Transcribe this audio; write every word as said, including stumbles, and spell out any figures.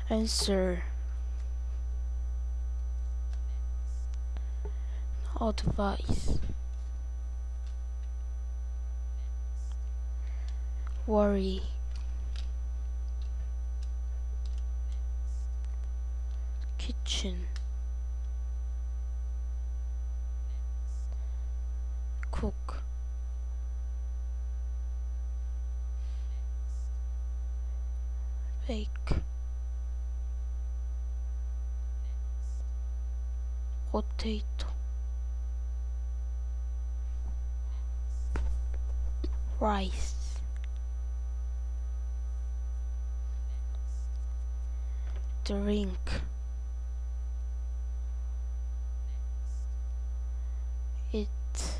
Answer. Advice. Worry. Kitchen. Cook. Bake. Potato. Rice. Drink. Eat.